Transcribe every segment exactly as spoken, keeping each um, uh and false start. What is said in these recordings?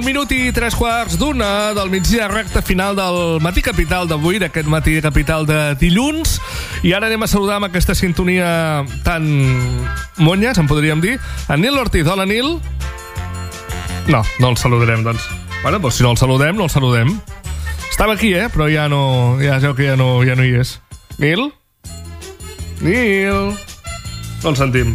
minut i tres quarts d'una del migdia, recta final del Matí Capital d'avui, d'aquest Matí Capital de dilluns. I ara anem a saludar amb aquesta sintonia tan monyes, en podríem dir, en Nil Ortiz. Hola, Nil. No, no el saludarem, doncs. Bueno, doncs si no el saludem, no el saludem. Estava aquí, eh? Però ja no... Ja ja que ja no, ja no hi és. Nil? Nil? No el sentim.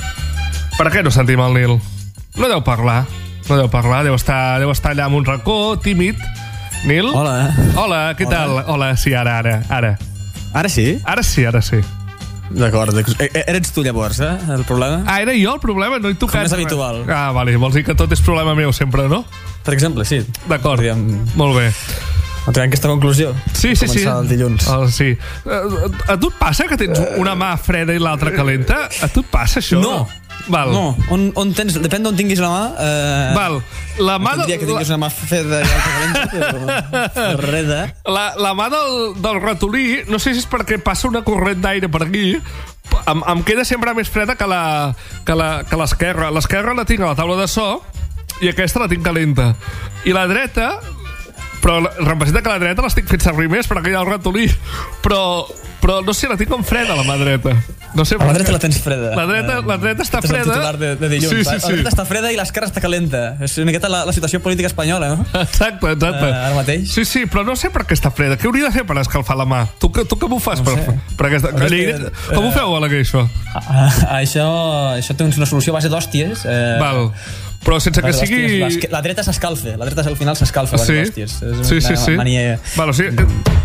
Per què no sentim el Nil? No deu parlar. No deu parlar. Deu estar, deu estar allà en un racó, tímid. Nil? Hola. Hola, què Hola. tal? Hola, sí, ara, ara, ara. Ara sí? Ara sí, ara sí. D'acord. Eres tu llavors, eh? El problema? Ah, era jo el problema? No he tocat. Com és habitual. Ah, vale. Vols dir que tot és problema meu sempre, no? Per exemple, sí. D'acord. Podríem... Molt bé. Entrem aquesta conclusió. Sí, sí, sí. Començar el dilluns. Oh, sí. A, a tu et passa que tens una mà freda i l'altra calenta? A tu et passa això? No. Val. No. On, on tens... Depèn d'on tinguis la mà... Eh... Val. La mà... No diria que tinguis una mà freda i l'altra calenta, però... Freda. La, la mà del, del ratolí, no sé si és perquè passa una corrent d'aire per aquí, em, em queda sempre més freda que la que la, que l'esquerra. L'esquerra la tinc a la taula de so i aquesta la tinc calenta. I la dreta... Però representa que la dreta l'estic fent servir més perquè hi ha el ratolí. Però, però no sé, la tinc com freda, la mà dreta. No sé, a la dreta la tens freda. La dreta, la dreta està freda. És el freda. titular de, de dilluns. Sí, sí, sí. La dreta està freda i l'esquerra està calenta. És una miqueta la, la situació política espanyola, no? Exacte, exacte. Uh, ara mateix. Sí, sí, però no sé per què està freda. Què hauria de fer per escalfar la mà? Tu, tu com ho fas? No per, sé. per aquesta... Que, Lleida, com ho feu, a la això? Uh, això, això té una solució a base d'hòsties. Uh, Val. Però sense que sigui... La dreta s'escalfa, la dreta al final s'escalfa. Sí, és sí, sí, sí. Mania... Val, o sigui,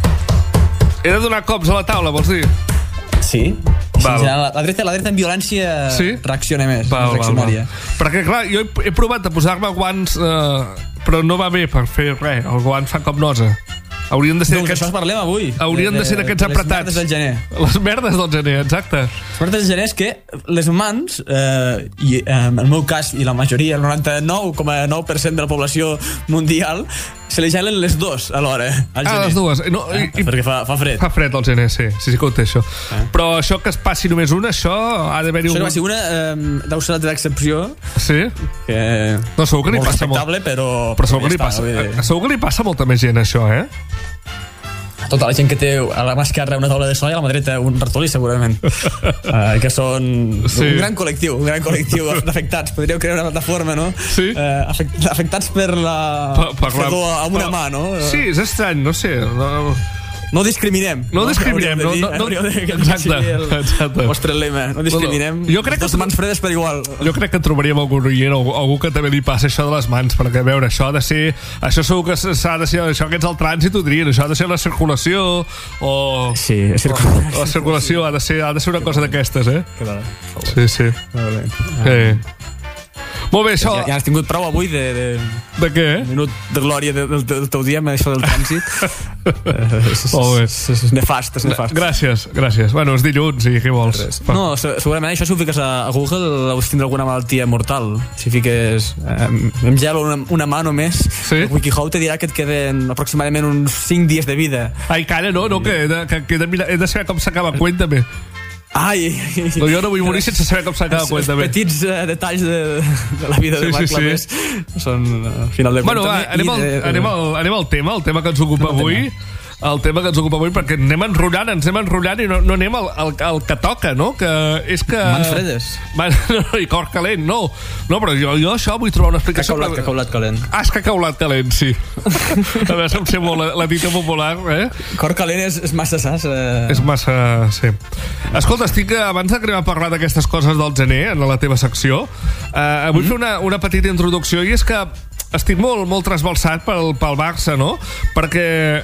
he de donar cops a la taula, vols dir? Sí. Val. Sí, la, la, dreta, la dreta en violència sí? reacciona més. Val, reaccionària. val, val. Perquè, clar, jo he, he provat a posar-me guants, eh, però no va bé per fer res. Els guants fan com nosa. Haurien de ser doncs aquests... això parlem avui. Haurien de, de, de ser d'aquests apretats. Les merdes del gener. Les merdes del gener, exacte. Les merdes del gener és que les mans, eh, i eh, en el meu cas, i la majoria, el noranta-nou coma nou per cent de la població mundial, se li gelen les dos alhora, al gener. Ah, les dues. No, eh? i, Perquè fa, fa fred. Fa fred al gener, sí. Sí, sí que ho té, això. Eh? Però això que es passi només una, això ha d'haver-hi un... Això que passi una, eh, deu ser l'excepció. Sí? Que... No, segur que li molt passa molt. respectable, però... Però segur que, li passa, està, segur que li passa molta més gent, això, eh? Tota la gent que té a la mà esquerra una taula de so i a la mà dreta un ratolí, segurament. uh, que són sí. un gran col·lectiu, un gran col·lectiu d'afectats. Podríeu crear una plataforma, no? Sí. Uh, afect, afectats per la... Per, per fredor la... amb una mà, no? Sí, és estrany, no sé. No... No discriminem. No, no discriminem. No, no, no, de dir, exacte, el, exacte. El vostre lema. No discriminem. No, no. Jo crec dos que... mans fredes per igual. Jo crec que trobaríem algun oient o algú que també li passa això de les mans, perquè, a veure, això ha de ser... Això segur que s'ha de ser... Això que ets al trànsit ho dirien, això ha de ser la circulació o... Sí, la circulació. O, la circulació ha de ser, ha de ser una cosa d'aquestes, eh? Que vale. Sí, sí. Vale. Sí. Molt bé, això... Ja, ja has tingut prou avui de... De, de què? Un minut de glòria de, de, del teu dia amb això del trànsit. Molt bé. És nefast, és nefast. Gràcies, gràcies. Bueno, és dilluns i què vols? No, segurament això si ho fiques a, a Google deus tindre alguna malaltia mortal. Si fiques eh, em gelo una, una mà només, sí? WikiHow te dirà que et queden aproximadament uns cinc dies de vida. Ai, calla, no, no, que he de, que, que he de, mirar, he de saber com s'acaba, cuéntame. Ai, no, jo no vull morir sense saber com s'acaba, cuéntame. Els petits uh, detalls de, de la vida sí, de Marc Clavés sí, sí. són uh, final de bueno, va, anem, al, de, anem, al, anem al tema, el tema que ens ocupa avui. El tema que ens ocupa avui, perquè anem enrotllant, ens anem enrotllant i no, no anem al, al, al que toca, no? Que és que... Mans fredes. Man, no, I cor calent, no. No, però jo, jo això vull trobar una explicació. Cacaulat, per... cacaulat calent. Ah, és cacaulat calent, sí. A veure, em sé molt la, la dita popular, eh? Cor calent és, és massa sas. Eh... És massa... sí. Escolta, estic, abans de que anem a parlar d'aquestes coses del gener, en la teva secció, eh, vull mm-hmm. fer una, una petita introducció, i és que estic molt, molt trasbalsat pel, pel Barça, no? Perquè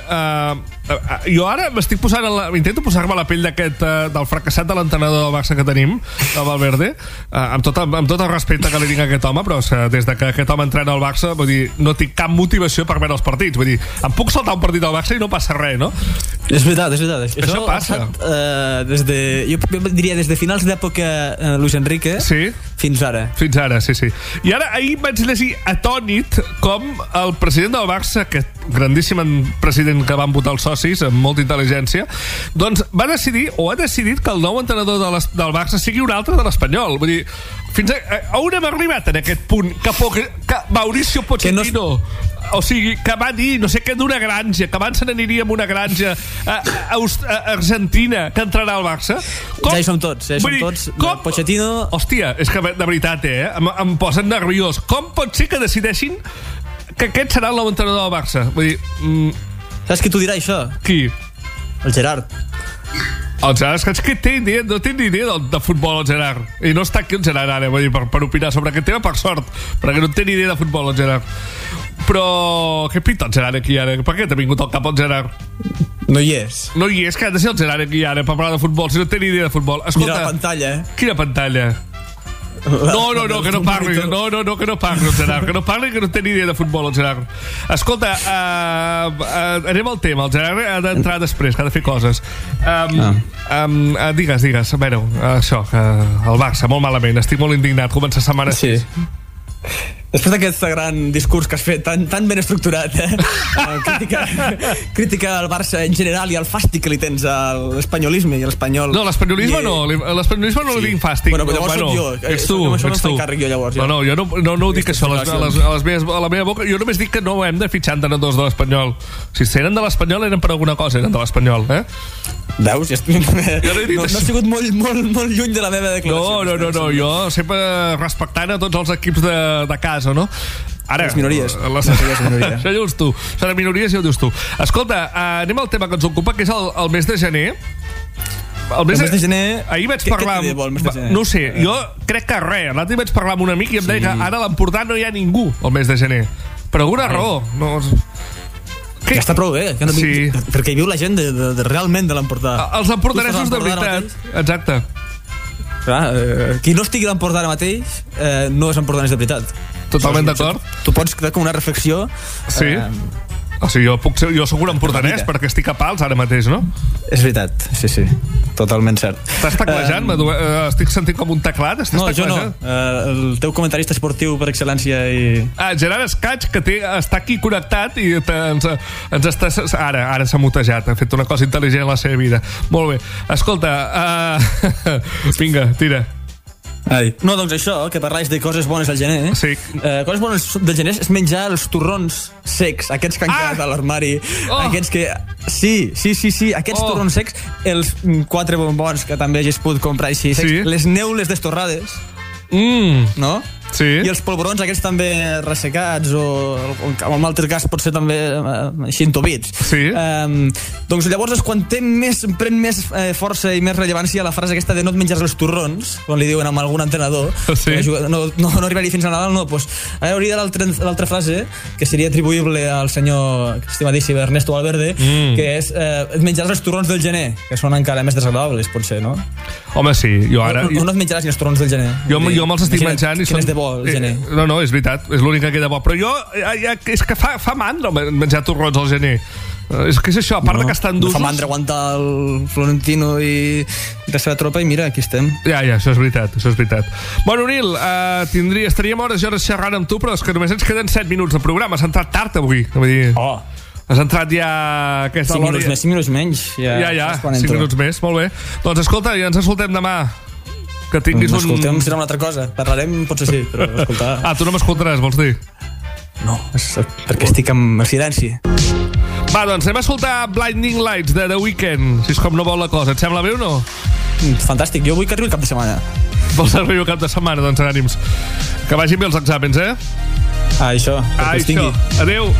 eh, jo ara m'estic posant la, intento posar-me a la pell d'aquest eh, del fracassat de l'entrenador del Barça que tenim, el Valverde, eh, amb, tot, amb tot el respecte que li tinc a aquest home, però eh, des de que aquest home entrena al Barça, vull dir, no tinc cap motivació per veure els partits, vull dir, em puc saltar un partit del Barça i no passa res, no? És veritat, és veritat. Això, Això passa. Passat, eh, des de, jo, jo diria des de finals d'època eh, Luis Enrique sí? fins ara. Fins ara, sí, sí. I ara, ahir vaig llegir atònit com el president del Barça, aquest grandíssim president que van votar els socis amb molta intel·ligència, doncs va decidir, o ha decidit, que el nou entrenador de del Barça sigui un altre de l'Espanyol. Vull dir, fins a, a on hem arribat en aquest punt? Que, poc, que que Mauricio Pochettino o sigui, que va dir no sé què d'una granja, que abans se n'aniria a una granja a, a, a Argentina, que entrarà al Barça. Com? Ja hi som tots, ja hi som dir, tots. Com? Pochettino... Hòstia, és que de veritat, eh? Em, em posen nerviós. Com pot ser que decideixin que aquest serà el nou entrenador del Barça? Vull dir... Mm... Saps qui t'ho dirà, això? Qui? El Gerard. El Gerard, és que té idea, no té ni idea de, de futbol, el Gerard. I no està aquí el Gerard ara, vull dir, per, per opinar sobre aquest tema, per sort, perquè no té ni idea de futbol, el Gerard. Però què pinta el Gerard aquí ara? Per què t'ha vingut al cap el Gerard? No hi és. No hi és, que ha de ser el Gerard aquí ara per parlar de futbol, si no té ni idea de futbol. Escolta, mira la pantalla, eh? Quina pantalla? No, no, no, que no parli. No, no, no, que no parli el Gerard. Que no parli, que no té ni idea de futbol, el Gerard. Escolta, uh, uh, anem al tema. El Gerard ha d'entrar després, que ha de fer coses. Um, ah. um, uh, digues, digues. A veure, això, que el Barça, molt malament. Estic molt indignat. Comença setmana sí. Després d'aquest gran discurs que has fet, tan, tan ben estructurat, eh? crítica, crítica al Barça en general i al fàstic que li tens a l'espanyolisme i a l'espanyol. No, l'espanyolisme I... no, l'espanyolisme no sí. li tinc fàstic. Bueno, però llavors bueno, soc jo. Ets tu, això ets no tu. Càrrec jo, llavors, no, no, jo no, no, no ho dic això a, les, a, les, a, les meves, a la meva boca. Jo només dic que no hem de fitxar entrenadors de l'Espanyol. Si eren de l'Espanyol, eren per alguna cosa, eren de l'Espanyol, eh? Veus? Ja estic... no, no ha sigut molt, molt, molt lluny de la meva declaració. No, no, no, no, jo sempre respectant a tots els equips de, de casa, no? Ara, les minories. Les... Les minories. Això dius tu. Són les minories i ho dius tu. Escolta, uh, anem al tema que ens ocupa, que és el, el mes de gener. El mes, el mes de gener... Ahir vaig què, parlar... Què bo, el mes de gener? No sé, jo crec que res. L'altre vaig parlar amb un amic i em sí. deia que ara a l'Empordà no hi ha ningú el mes de gener. Per alguna Ai. raó. No... Que... Ja està prou bé, que no sí. vinc... perquè hi viu la gent de, de, de realment de l'Empordà. Els empordanesos de veritat. Exacte. Clar, eh, qui no estigui a l'Empordà ara mateix eh, no és empordanès de veritat. Totalment d'acord. Tu pots quedar com una reflexió. Sí. Eh, o sigui, jo, puc ser, jo soc un empordanès perquè estic a pals ara mateix, no? És veritat, sí, sí. Totalment cert. Estàs teclejant? Uh, estic sentint com un teclat? Estàs no, teclejant? jo no. Uh, el teu comentarista esportiu per excel·lència i... Ah, Gerard Escaig, que té, està aquí connectat i ens, ens està... Ara, ara s'ha mutejat, ha fet una cosa intel·ligent en la seva vida. Molt bé. Escolta, uh... vinga, tira. Ai. No, doncs això, que parlàs de coses bones al gener. Sí. Eh, coses bones del gener és menjar els torrons secs, aquests que han quedat ah! a l'armari. Oh! Aquests que... Sí, sí, sí, sí, aquests oh! torrons secs, els quatre bombons que també hagis pogut comprar així, secs, sí. les neules destorrades, mm. no? Sí. I els polvorons aquests també ressecats o, o en un altre cas pot ser també eh, així entobits. Sí. Um, doncs llavors és quan té més, pren més eh, força i més rellevància la frase aquesta de no et menjar els torrons, quan li diuen a algun entrenador, sí. que no, no, no arribaria fins a Nadal, no, doncs ara hauria l'altra frase que seria atribuïble al senyor estimadíssim Ernesto Valverde, mm. que és eh, et menjaràs els torrons del gener, que són encara més desagradables, potser, no? Home, sí, jo ara... No, no et menjaràs ni els torrons del gener. Jo, jo me'ls estic menjant i són... de bo, el gener. No, no, és veritat, és l'única que queda bo. Però jo, ja, és que fa, fa mandra menjar torrons al gener. És que és això, a part no, de que estan d'usos... No fa mandra aguantar el Florentino i la seva tropa i mira, aquí estem. Ja, ja, això és veritat, això és veritat. Bueno, Nil, uh, tindria, estaríem hores i hores xerrant amb tu, però és que només ens queden set minuts de programa. Has entrat tard avui. Vull dir... Oh! Has entrat ja aquesta cinc minuts més, cinc minuts menys. Ja, ja, ja cinc minuts més, molt bé. Doncs escolta, ja ens escoltem demà. Que tinguis un... Escoltem serà una altra cosa. Parlarem, potser sí, però escoltar... Ah, tu no m'escoltaràs, vols dir? No, és perquè estic en silenci. Va, doncs anem a escoltar Blinding Lights de The Weeknd, si és com no vol la cosa. Et sembla bé o no? Fantàstic, jo vull que arribi el cap de setmana. Vols arribar el cap de setmana? Doncs ànims. Que vagin bé els exàmens, eh? Ah, això. Ah, això. Adéu.